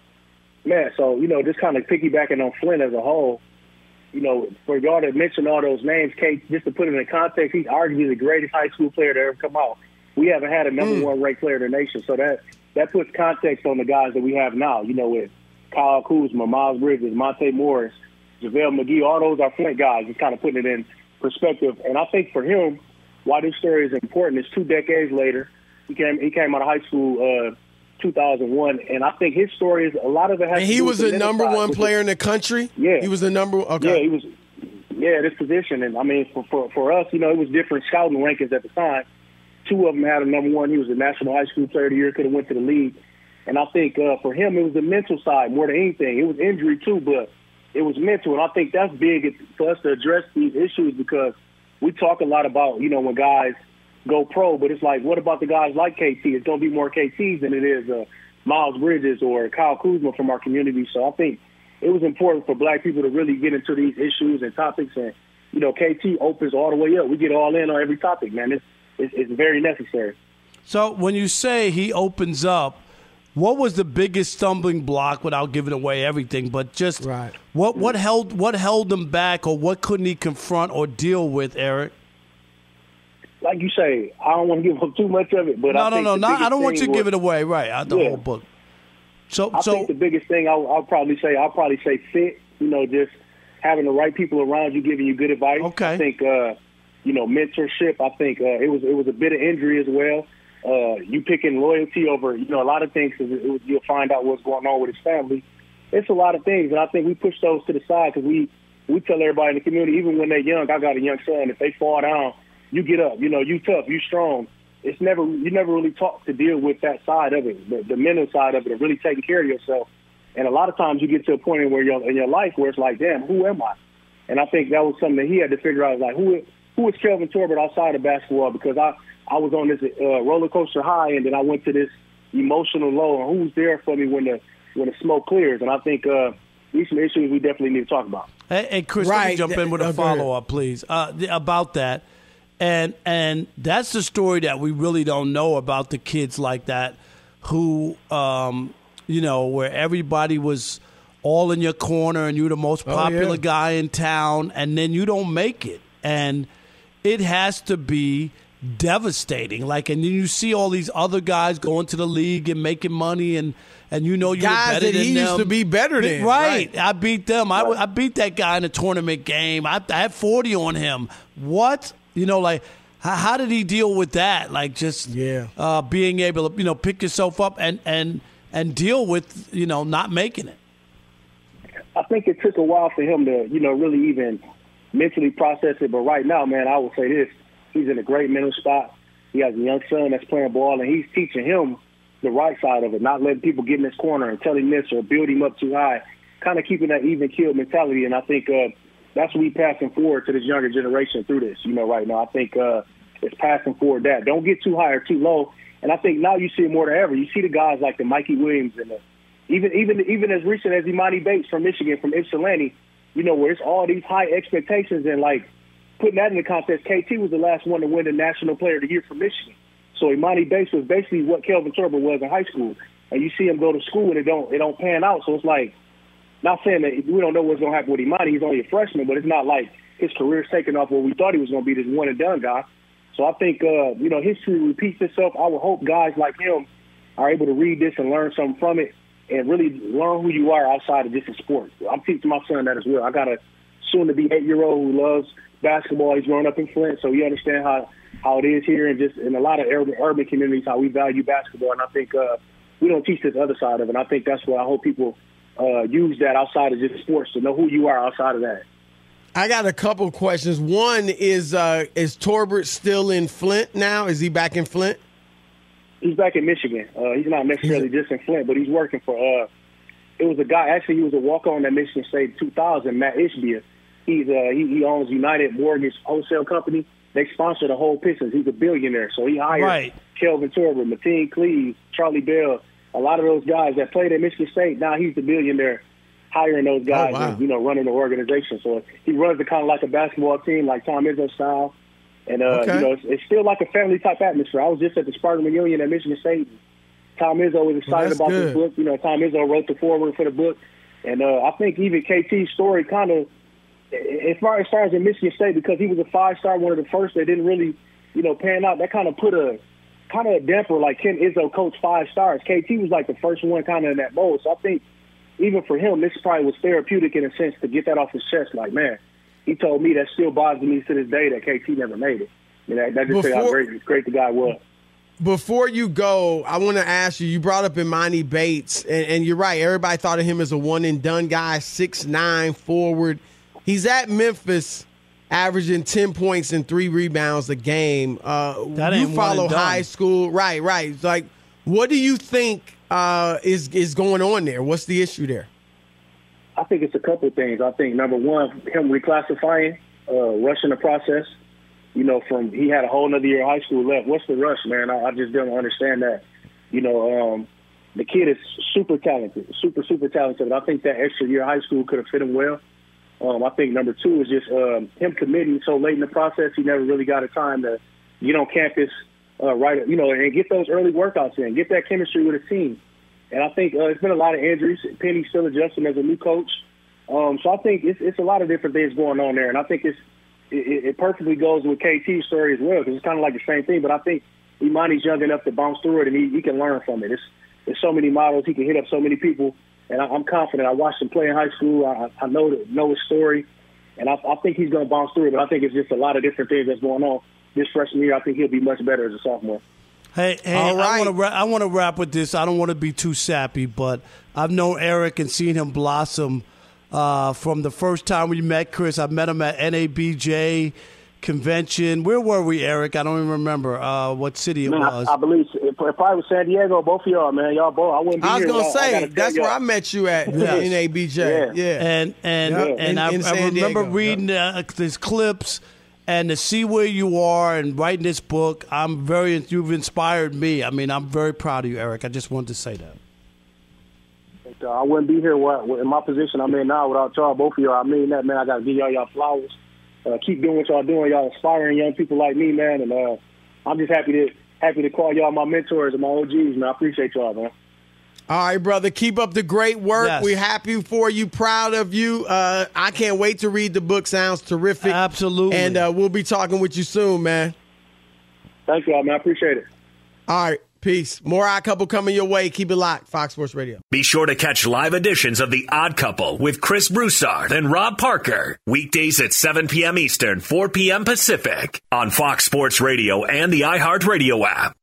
Man, so, you know, just kind of piggybacking on Flint as a whole, you know, for y'all to mention all those names, Kate, just to put it in context, he's arguably the greatest high school player to ever come out. We haven't had a number Mm. one ranked player in the nation, so that that puts context on the guys that we have now, you know, with Kyle Kuzma, Miles Bridges, Monte Morris, JaVale McGee, all those are Flint guys, just kind of putting it in perspective. And I think for him, why this story is important is two decades later, he came he came out of high school uh, two thousand one, and I think his story is a lot of it has And to he do was with the mental number side, one which is- player in the country? Yeah. He was the number okay. Yeah, he was. Yeah, this position, and I mean, for, for for us, you know, it was different scouting rankings at the time. Two of them had a number one. He was the National High School Player of the Year. Could have went to the league, and I think uh, for him, it was the mental side more than anything. It was injury too, but it was mental, and I think that's big for us to address these issues because we talk a lot about, you know, when guys go pro, but it's like, what about the guys like K T? It's going to be more K Ts than it is uh, Miles Bridges or Kyle Kuzma from our community. So I think it was important for black people to really get into these issues and topics. And, you know, K T opens all the way up. We get all in on every topic, man. It's, it's, it's very necessary. So when you say he opens up, what was the biggest stumbling block without giving away everything, but just right. what what held what held him back or what couldn't he confront or deal with, Eric? Like you say, I don't want to give up too much of it, but no, I no, think no, the no. I biggest don't want you thing to give was- it away, right? I, the Yeah. whole book. So, I so think the biggest thing I'll, I'll probably say, I'll probably say fit. You know, just having the right people around you, giving you good advice. Okay. I think, uh, you know, mentorship. I think uh, it was it was a bit of injury as well. Uh, you picking loyalty over, you know, a lot of things. Cause it was, you'll find out what's going on with his family. It's a lot of things, and I think we push those to the side because we we tell everybody in the community, even when they're young. I got a young son. If they fall down, you get up. You know, you tough, you strong. It's never you never really taught to deal with that side of it, the, the mental side of it, of really taking care of yourself. And a lot of times you get to a point in where you're in your life where it's like, damn, who am I? And I think that was something that he had to figure out. Like, who who is Kelvin Torbert outside of basketball? Because I I was on this uh, roller coaster high, and then I went to this emotional low. And who's there for me when the when the smoke clears? And I think uh, these are some issues we definitely need to talk about. Hey, hey Chris, let me Right. jump in with Oh, a go ahead. follow up, please, uh, th- about that. And and that's the story that we really don't know about the kids like that, who, um, you know, where everybody was all in your corner and you're the most Oh, popular yeah. guy in town, and then you don't make it, and it has to be devastating. Like, and then you see all these other guys going to the league and making money, and and you know you're Guys better that than he them. used to be better than, right? right. I beat them. I, I beat that guy in a tournament game. I, I had forty on him. What? You know, like, how, how did he deal with that? Like, just Yeah. uh, being able to, you know, pick yourself up and, and, and deal with, you know, not making it. I think it took a while for him to, you know, really even mentally process it. But right now, man, I would say this. He's in a great mental spot. He has a young son that's playing ball, and he's teaching him the right side of it, not letting people get in his corner and tell him this or build him up too high, kind of keeping that even-keel mentality. And I think uh, that's what we passing forward to this younger generation through this, you know, right now. I think uh, it's passing forward that. Don't get too high or too low. And I think now you see it more than ever. You see the guys like the Mikey Williams and the even even even as recent as Imani Bates from Michigan, from Ypsilanti, you know, where it's all these high expectations and like putting that in the context, K T was the last one to win the National Player of the Year for Michigan. So Imani Bates was basically what Kelvin Turber was in high school, and you see him go to school and it don't it don't pan out. So it's like, not saying that we don't know what's gonna happen with Imani. He's only a freshman, but it's not like his career's taking off where we thought he was gonna be, this one and done guy. So I think uh, you know, history repeats itself. I would hope guys like him are able to read this and learn something from it, and really learn who you are outside of just a sport. I'm teaching my son that as well. I got a soon-to-be eight-year-old who loves basketball. He's growing up in Flint, so he understands how, how it is here and just in a lot of urban, urban communities, how we value basketball. And I think uh, we don't teach this other side of it. And I think that's why I hope people uh, use that outside of just sports, to know who you are outside of that. I got a couple of questions. One is, uh, is Torbert still in Flint now? Is he back in Flint? He's back in Michigan. Uh, he's not necessarily just in Flint, but he's working for uh, – it was a guy – actually, he was a walk-on at Michigan State in two thousand, Matt Ishbia. He's uh, he, he owns United Mortgage Wholesale Company. They sponsor the whole Pistons. He's a billionaire. So he hired right. Kelvin Turber, Mateen Cleave, Charlie Bell, a lot of those guys that played at Michigan State. Now he's the billionaire hiring those guys oh, wow. and, you know, running the organization. So he runs it kind of like a basketball team, like Tom Izzo style. And, uh, okay. you know, it's, it's still like a family-type atmosphere. I was just at the Spartan reunion at Michigan State. Tom Izzo was excited well, about good. this book. You know, Tom Izzo wrote the foreword for the book. And uh, I think even K T's story kind of, as far, as far as in Michigan State, because he was a five-star, one of the first that didn't really, you know, pan out, that kind of put a kind of a damper, like Ken Izzo coached five stars. K T was like the first one kind of in that mold. So I think even for him, this probably was therapeutic in a sense to get that off his chest. Like, man, he told me that still bothers me to this day that K T never made it. You know, that just Before, how great, great the guy was. Before you go, I want to ask you, you brought up Imani Bates, and, and you're right, everybody thought of him as a one-and-done guy, six nine forward. He's at Memphis averaging ten points and three rebounds a game. Uh, that you ain't follow one and done. high school. Right, right. Like, what do you think uh, is, is going on there? What's the issue there? I think it's a couple of things. I think, number one, him reclassifying, uh, rushing the process. You know, from he had a whole nother year of high school left. What's the rush, man? I, I just don't understand that. You know, um, the kid is super talented, super, super talented. I think that extra year of high school could have fit him well. Um, I think number two is just um, him committing so late in the process. He never really got a time to get on campus, uh, right? You know, and get those early workouts in, get that chemistry with a team. And I think uh, it's been a lot of injuries. Penny's still adjusting as a new coach. Um, so I think it's, it's a lot of different things going on there. And I think it's, it, it perfectly goes with K T's story as well, because it's kind of like the same thing. But I think Imani's young enough to bounce through it, and he, he can learn from it. It's, there's so many models. He can hit up so many people. And I, I'm confident. I watched him play in high school. I, I know the, know his story. And I, I think he's going to bounce through it. But I think it's just a lot of different things that's going on this freshman year. I think he'll be much better as a sophomore. Hey, hey, All right. I want to ra- I want to wrap with this. I don't want to be too sappy, but I've known Eric and seen him blossom uh, from the first time we met Chris. I met him at N A B J convention. Where were we, Eric? I don't even remember uh, what city it man, was. I, I believe it, it probably was San Diego. Both of y'all, man, y'all both. I wouldn't be I was here. gonna I, say I that's y'all. where I met you at Yes. N A B J. Yeah. Yeah, and and Yeah. and In- I, in I San remember Diego. reading uh, these clips and to see where you are and writing this book. I'm very you've inspired me. I mean, I'm very proud of you, Eric. I just wanted to say that. Uh, I wouldn't be here what, in my position I'm in now without y'all, both of y'all. I mean that, man. I got to give y'all y'all flowers. Uh, keep doing what y'all doing. Y'all inspiring young people like me, man. And uh, I'm just happy to happy to call y'all my mentors and my O Gs, man. I appreciate y'all, man. All right, brother. Keep up the great work. Yes. We're happy for you, proud of you. Uh, I can't wait to read the book. Sounds terrific. Absolutely. And uh, we'll be talking with you soon, man. Thank y'all, man. I appreciate it. All right. Peace. More Odd Couple coming your way. Keep it locked. Fox Sports Radio. Be sure to catch live editions of The Odd Couple with Chris Broussard and Rob Parker. Weekdays at seven p.m. Eastern, four p.m. Pacific on Fox Sports Radio and the iHeartRadio app.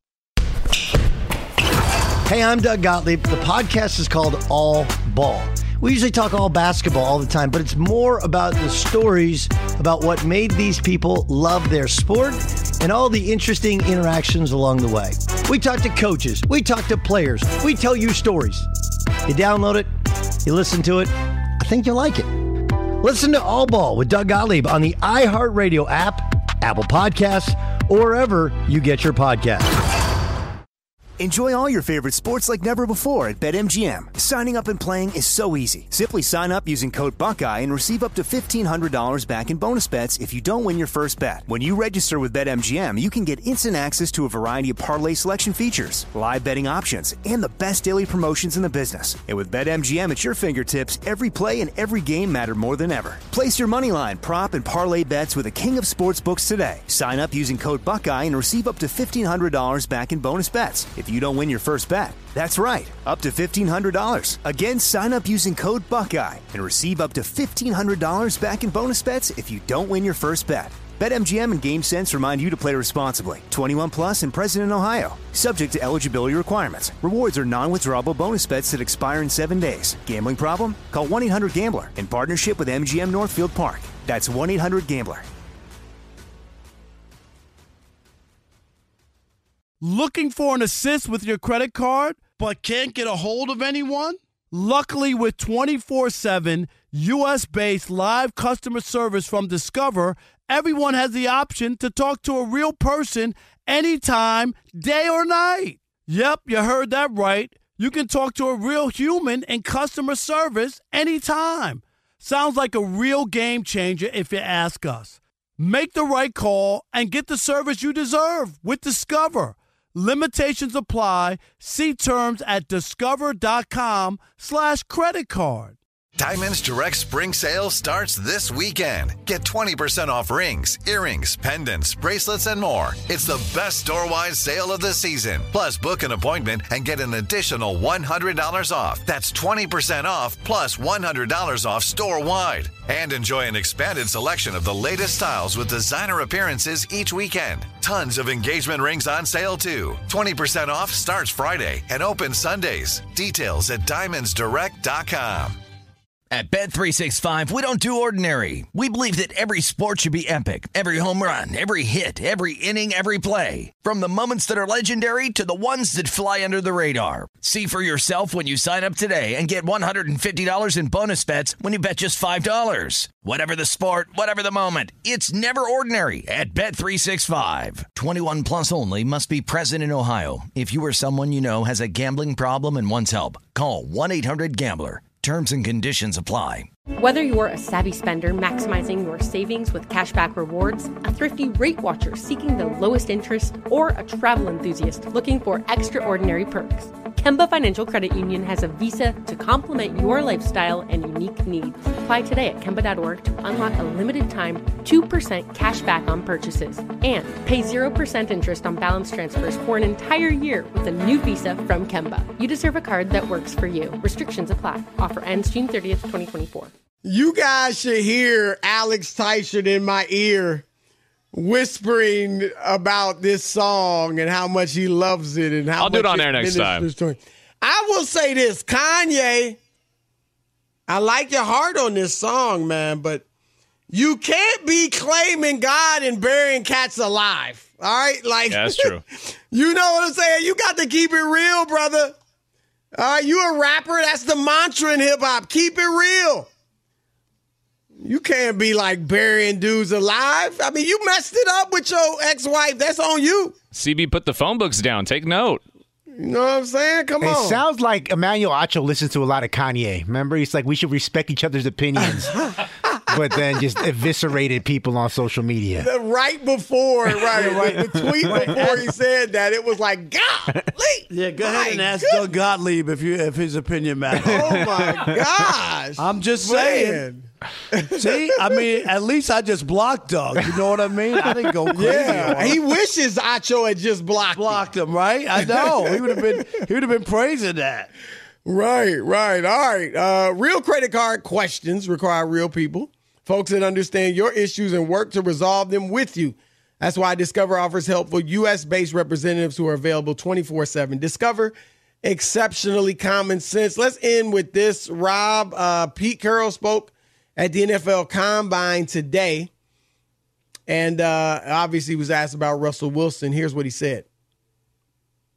Hey, I'm Doug Gottlieb. The podcast is called All Ball. We usually talk all basketball all the time, but it's more about the stories about what made these people love their sport and all the interesting interactions along the way. We talk to coaches. We talk to players. We tell you stories. You download it. You listen to it. I think you'll like it. Listen to All Ball with Doug Gottlieb on the iHeartRadio app, Apple Podcasts, or wherever you get your podcasts. Enjoy all your favorite sports like never before at BetMGM. Signing up and playing is so easy. Simply sign up using code Buckeye and receive up to fifteen hundred dollars back in bonus bets if you don't win your first bet. When you register with BetMGM, you can get instant access to a variety of parlay selection features, live betting options, and the best daily promotions in the business. And with BetMGM at your fingertips, every play and every game matter more than ever. Place your moneyline, prop, and parlay bets with the king of sportsbooks today. Sign up using code Buckeye and receive up to fifteen hundred dollars back in bonus bets if you don't win your first bet. That's right, up to fifteen hundred dollars. Again, sign up using code Buckeye and receive up to fifteen hundred dollars back in bonus bets if you don't win your first bet. BetMGM and GameSense remind you to play responsibly. twenty-one plus and present in Ohio. Subject to eligibility requirements. Rewards are non-withdrawable bonus bets that expire in seven days. Gambling problem? Call one eight hundred gambler in partnership with M G M Northfield Park. That's one eight hundred gambler. Looking for an assist with your credit card, but can't get a hold of anyone? Luckily, with twenty-four seven U S-based live customer service from Discover, everyone has the option to talk to a real person anytime, day or night. Yep, you heard that right. You can talk to a real human in customer service anytime. Sounds like a real game changer if you ask us. Make the right call and get the service you deserve with Discover. Limitations apply. See terms at discover.com slash credit card. Diamonds Direct Spring Sale starts this weekend. Get twenty percent off rings, earrings, pendants, bracelets, and more. It's the best store-wide sale of the season. Plus, book an appointment and get an additional one hundred dollars off. That's twenty percent off plus one hundred dollars off store-wide. And enjoy an expanded selection of the latest styles with designer appearances each weekend. Tons of engagement rings on sale, too. twenty percent off starts Friday and opens Sundays. Details at diamonds direct dot com. At Bet three sixty-five, we don't do ordinary. We believe that every sport should be epic. Every home run, every hit, every inning, every play. From the moments that are legendary to the ones that fly under the radar. See for yourself when you sign up today and get one hundred fifty dollars in bonus bets when you bet just five dollars. Whatever the sport, whatever the moment, it's never ordinary at Bet three sixty-five. twenty-one plus only. Must be present in Ohio. If you or someone you know has a gambling problem and wants help, call one eight hundred gambler. Terms and conditions apply. Whether you're a savvy spender maximizing your savings with cashback rewards, a thrifty rate watcher seeking the lowest interest, or a travel enthusiast looking for extraordinary perks, Kemba Financial Credit Union has a visa to complement your lifestyle and unique needs. Apply today at Kemba dot org to unlock a limited-time two percent cash back on purchases and pay zero percent interest on balance transfers for an entire year with a new visa from Kemba. You deserve a card that works for you. Restrictions apply. Offer ends June thirtieth, twenty twenty-four. You guys should hear Alex Teichert in my ear whispering about this song and how much he loves it and how I'll much do it on it air next time. to him. I will say this, Kanye, I like your heart on this song, man, but you can't be claiming God and burying cats alive. All right? Like, yeah, that's true. You know what I'm saying? You got to keep it real, brother. All right, you a rapper. That's the mantra in hip hop. Keep it real. You can't be like burying dudes alive. I mean, you messed it up with your ex-wife. That's on you. C B, put the phone books down. Take note. You know what I'm saying? Come it on. It sounds like Emmanuel Acho listens to a lot of Kanye. Remember? He's like, we should respect each other's opinions. But then just eviscerated people on social media. The right before, right, right. The tweet before he said that, it was like, golly. Yeah, go ahead and ask Doug Gottlieb if you if his opinion matters. Oh, my gosh. I'm just saying. See, I mean, at least I just blocked Doug. You know what I mean? I didn't go crazy. Yeah, he wishes Acho had just blocked blocked him, right? I know. He would have been he would have been praising that. Right, right. All right. Uh, real credit card questions require real people, folks that understand your issues and work to resolve them with you. That's why Discover offers helpful U S-based representatives who are available twenty-four seven. Discover, exceptionally common sense. Let's end with this. Rob, uh, Pete Carroll spoke at the N F L Combine today, and uh, obviously was asked about Russell Wilson. Here's what he said.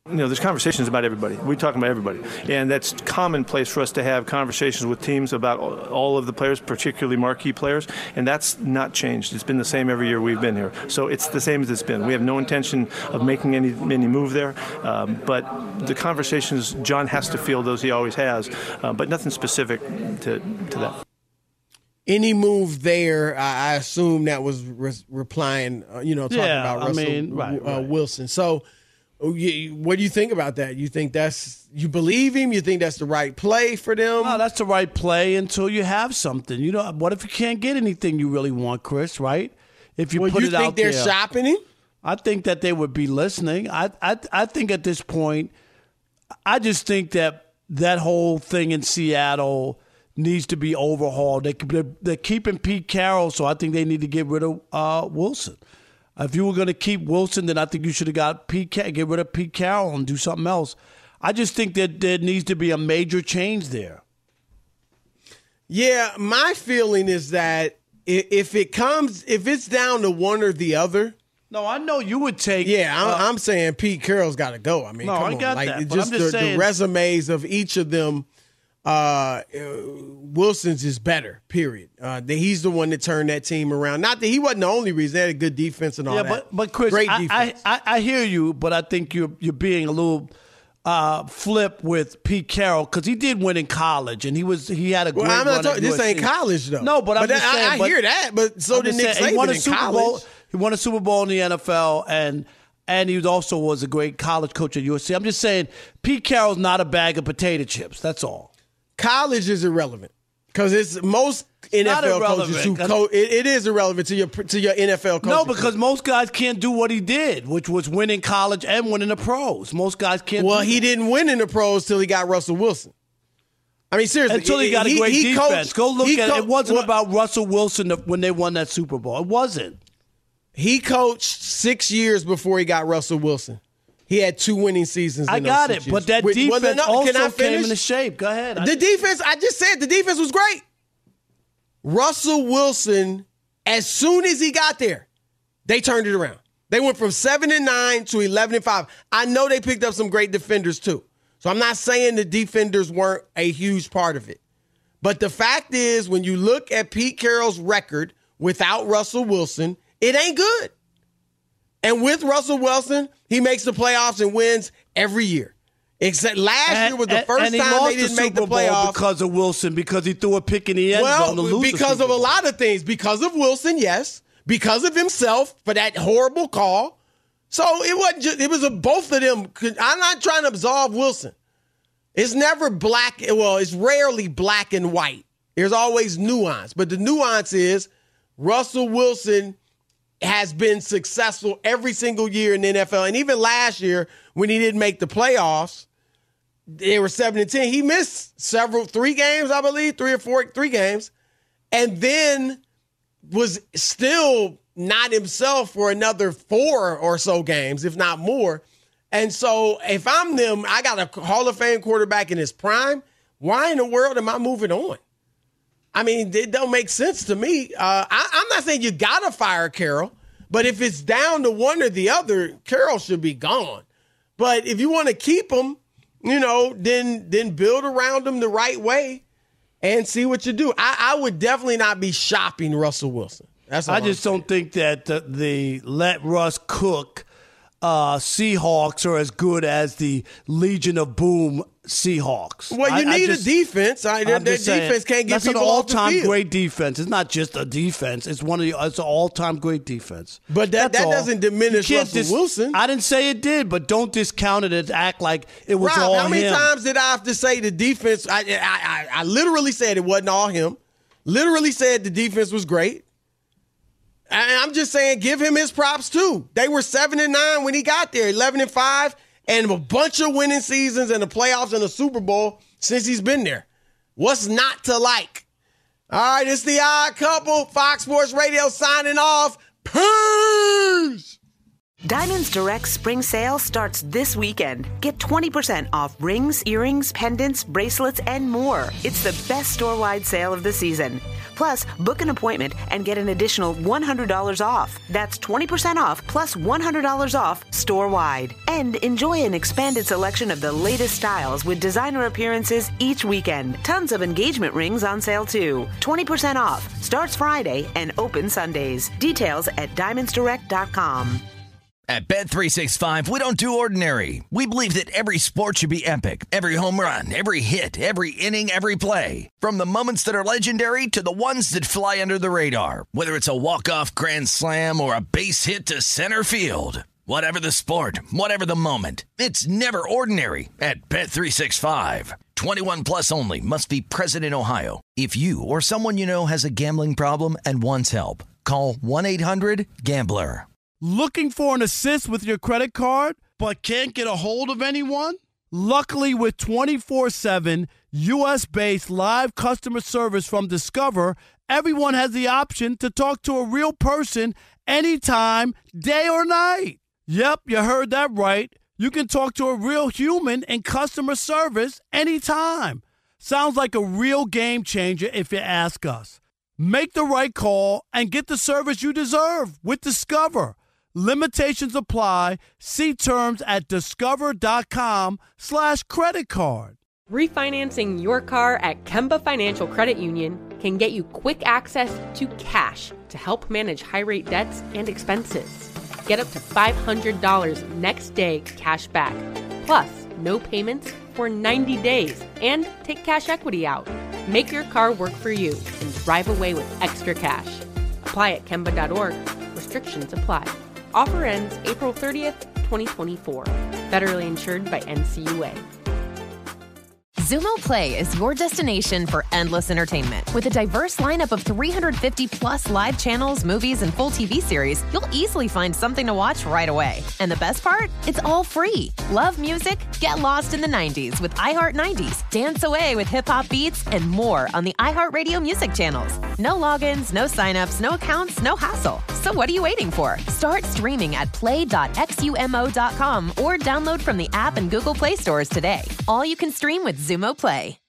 You know, there's conversations about everybody. We talk about everybody. And that's commonplace for us to have conversations with teams about all of the players, particularly marquee players. And that's not changed. It's been the same every year we've been here. So it's the same as it's been. We have no intention of making any any move there. Um, but the conversations, John has to feel those he always has, uh, but nothing specific to, to that. Any move there, I, I assume that was re- replying, uh, you know, talking yeah, about Russell I mean, right, uh, right. Wilson. So what do you think about that? You think that's, you believe him? You think that's the right play for them? No, that's the right play until you have something. You know, what if you can't get anything you really want, Chris, right? If you well, put you it think out they're there. shopping him? I think that they would be listening. I, I, I think at this point, I just think that that whole thing in Seattle needs to be overhauled. They, they're, they're keeping Pete Carroll, so I think they need to get rid of uh, Wilson. If you were going to keep Wilson, then I think you should have got Pete, get rid of Pete Carroll and do something else. I just think that there needs to be a major change there. Yeah, my feeling is that if it comes, if it's down to one or the other. No, I know you would take. Yeah, I'm, uh, I'm saying Pete Carroll's got to go. I mean, no, come I on. got like, that. Just, but I'm just the, saying, the resumes of each of them. Uh, Wilson's is better, period. Uh, the, he's the one that turned that team around. Not that he wasn't the only reason. They had a good defense and all yeah, that. but but Chris, Great I, defense. I, I, I hear you, but I think you're you're being a little uh, flip with Pete Carroll because he did win in college and he was he had a great. Well, I'm not run talking. at This U S C. ain't college though. No, but I'm but just I, saying. I but, hear that. But so I'm did just Nick saying, Saban he won a in Super college. Bowl. He won a Super Bowl in the N F L and. And he also was a great college coach at U S C. I'm just saying, Pete Carroll's not a bag of potato chips. That's all. College is irrelevant because it's most N F L coaches who co- it, it is irrelevant to your to your N F L coach. No, because most guys can't do what he did, which was win in college and win in the pros. Most guys can't. Well, do he that. didn't win in the pros till he got Russell Wilson. I mean, seriously, Until he got he, a great he defense. Coached, Go look at co- it. It wasn't well, about Russell Wilson when they won that Super Bowl. It wasn't. He coached six years before he got Russell Wilson. He had two winning seasons. In I those got six it, but years. that Wait, defense well, no, also can I came finish? into shape. Go ahead. The defense, I just said, the defense was great. Russell Wilson, as soon as he got there, they turned it around. They went from seven and nine to eleven and five. I know they picked up some great defenders too. So I'm not saying the defenders weren't a huge part of it. But the fact is, when you look at Pete Carroll's record without Russell Wilson, it ain't good. And with Russell Wilson, he makes the playoffs and wins every year. Except last And, year was the and- first and he time lost they didn't the make the Super Bowl playoffs. because of Wilson, because he threw a pick in the end zone to Well, lose the because Super of a Bowl. lot of things. Because of Wilson, yes. Because of himself for that horrible call. So it wasn't just, it was a, both of them. I'm not trying to absolve Wilson. It's never black. Well, it's rarely black and white. There's always nuance. But the nuance is Russell Wilson has been successful every single year in the N F L. And even last year, when he didn't make the playoffs, they were seven and ten. He missed several, three games, I believe, three or four, three games. And then was still not himself for another four or so games, if not more. And so if I'm them, I got a Hall of Fame quarterback in his prime. Why in the world am I moving on? I mean, it don't make sense to me. Uh, I, I'm not saying you got to fire Carroll, but if it's down to one or the other, Carroll should be gone. But if you want to keep him, you know, then then build around him the right way and see what you do. I, I would definitely not be shopping Russell Wilson. That's all I I'm just saying. don't think that the, the let Russ cook uh, Seahawks are as good as the Legion of Boom Seahawks. Well, you I, need I just, a defense. I, their I'm their just saying, defense can't get that's people an off the all-time field. great defense. It's not just a defense. It's one of the. It's an all-time great defense. But that, That's that all. doesn't diminish You can't Russell dis- Wilson. I didn't say it did, but don't discount it and act like it was Rob, all how many him. times did I have to say the defense? I, I, I, I literally said it wasn't all him. Literally said the defense was great. And I'm just saying, give him his props too. They were seven and nine when he got there, eleven and five, and a bunch of winning seasons and the playoffs and the Super Bowl since he's been there. What's not to like? All right, it's the Odd Couple. Fox Sports Radio signing off. Peace. Diamonds Direct spring sale starts this weekend. Get twenty percent off rings, earrings, pendants, bracelets, and more. It's the best store-wide sale of the season. Plus, book an appointment and get an additional one hundred dollars off. That's twenty percent off plus one hundred dollars off store-wide. And enjoy an expanded selection of the latest styles with designer appearances each weekend. Tons of engagement rings on sale too. twenty percent off. Starts Friday and open Sundays. Details at diamonds direct dot com. At Bet three sixty-five, we don't do ordinary. We believe that every sport should be epic. Every home run, every hit, every inning, every play. From the moments that are legendary to the ones that fly under the radar. Whether it's a walk-off grand slam or a base hit to center field. Whatever the sport, whatever the moment. It's never ordinary at Bet three sixty-five. twenty-one plus only. Must be present in Ohio. If you or someone you know has a gambling problem and wants help, call one eight hundred gambler. Looking for an assist with your credit card, but can't get a hold of anyone? Luckily, with twenty-four seven U S-based live customer service from Discover, everyone has the option to talk to a real person anytime, day or night. Yep, you heard that right. You can talk to a real human in customer service anytime. Sounds like a real game changer if you ask us. Make the right call and get the service you deserve with Discover. Limitations apply. See terms at discover.com slash credit card. Refinancing your car at Kemba Financial Credit Union can get you quick access to cash to help manage high-rate debts and expenses. Get up to five hundred dollars next day cash back, plus no payments for ninety days, and take cash equity out. Make your car work for you and drive away with extra cash. Apply at kemba dot org. Restrictions apply. Offer ends April thirtieth, twenty twenty-four. Federally insured by N C U A. Xumo Play is your destination for endless entertainment. With a diverse lineup of three hundred fifty plus live channels, movies, and full T V series, you'll easily find something to watch right away. And the best part? It's all free. Love music? Get lost in the nineties with iHeart nineties. Dance away with hip-hop beats and more on the iHeartRadio music channels. No logins, no signups, no accounts, no hassle. So what are you waiting for? Start streaming at play dot xumo dot com or download from the app and Google Play stores today. All you can stream with Xumo Play.